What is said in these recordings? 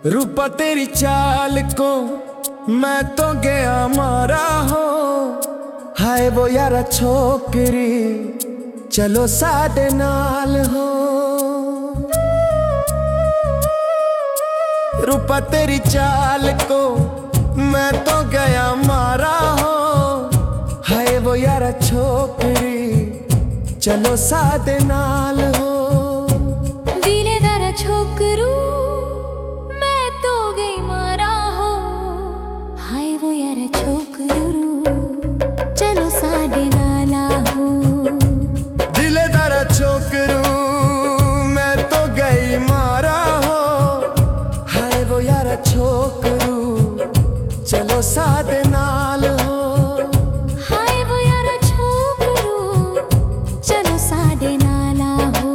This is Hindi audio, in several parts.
रूपा तेरी चाल को मैं तो गया मारा हो। हाय वो यारा छोकरी चलो साडे नाल हो। रूपा तेरी चाल को मैं तो गया मारा हो। हाय वो यारा छोकरी चलो साडे नाल हो। दिलदार छोकरू मैं तो गई मारा हो। हाय वो यार छोकरू चलो साडे नाला हो। दिलदार छोकरू मैं तो गई मारा हो। हाय वो यार छोकरू चलो साडे नाल हो। हाय वो यार छोकरू चलो साडे नाला हो।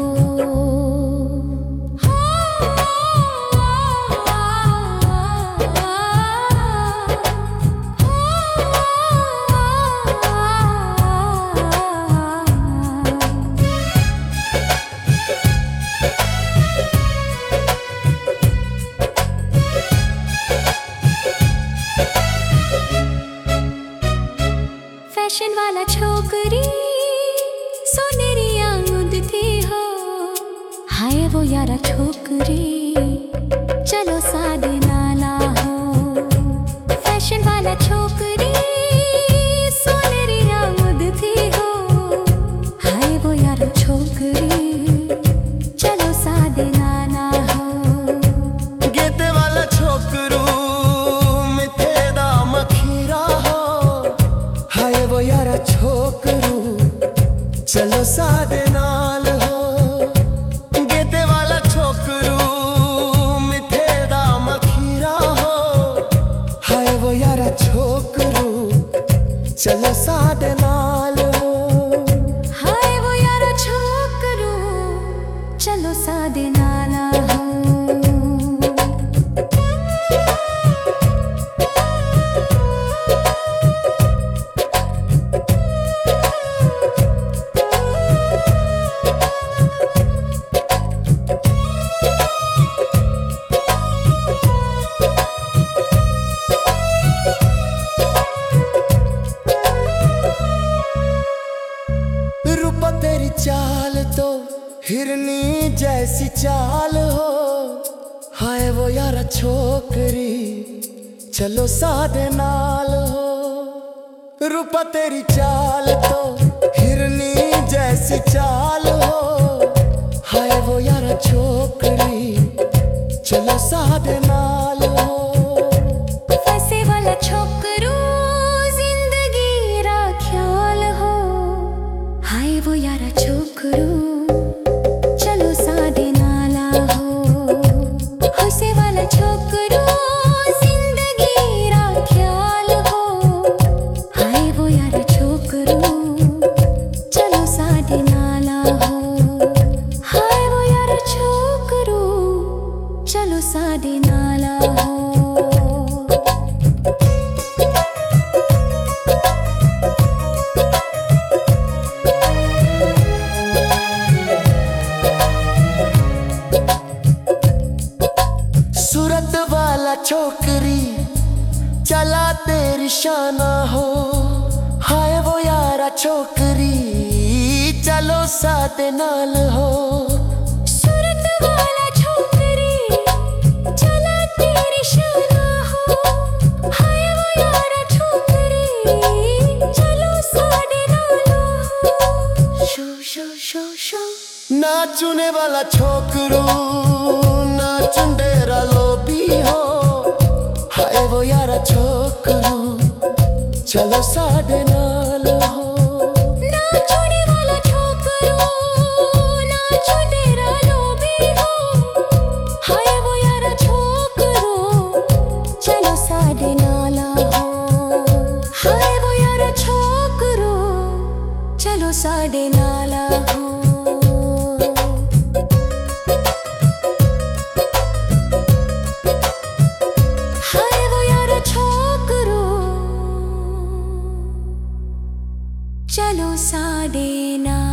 फैशन वाला छोकरी सोनेरी आंगूद थी हो। हाय वो यारा छोकरी चलो साडे नाला हो। फैशन वाला छोकरी सोनेरी आंगूद थी हो। हाय वो यारा छोकरी चलो साडे नाला हो। गेते वाला छोकरू मिठे दा मखीरा हो। हाय वो यारा छोकरू चलो साडे नाल हो। गेते वाला छोकरू मिठे दा मखीरा हो। हाय वो यारा छोकरू चलो साडे नाल हो। हाय वो यारा छोकरू चलो साडे नाला हो। रूपा तेरी चाल तो हिरनी जैसी चाल हो। हाय वो यारा छोकरी चलो साडे नाल हो। रूपा तेरी चाल तो हिरनी जैसी चाल हो। हाय वो यारा छोकरी चलो साडे नाल हो। फैसे वाला छोकरू जिंदगी रा ख्याल हो। हाय वो यारा छोकरू चलो साडे नाला हो। फैसे वाला छोकरू जिंदगी रा ख्याल हो। हाय वो यारा छोकरू चलो साडे नाला हो। हाय वो यारा छोकरू चलो साडे नाला हो। सूरत वाला छोकरी चला तेरी शाना हो। हाय वो यारा छोकरी चलो साडे नाल हो। सूरत वाला छोकरी चला तेरी शाना हो। हाय वो यारा छोकरी चलो साडे नाला हो। शो शो शो शो नाचने वाला छोकरू नाचन डेरा लोभी हो। हाय वो यारा छोकरू चलो साडे नाल हो। नाचने वाला छोकरू नाचो डेरा लोभी हो। हाय वो यारा छोकरू चलो साडे नाला हो। हाय वो यारा छोकरू चलो साडे नाला हो। हाय वो यारा छोकरू चलो साडे नाला।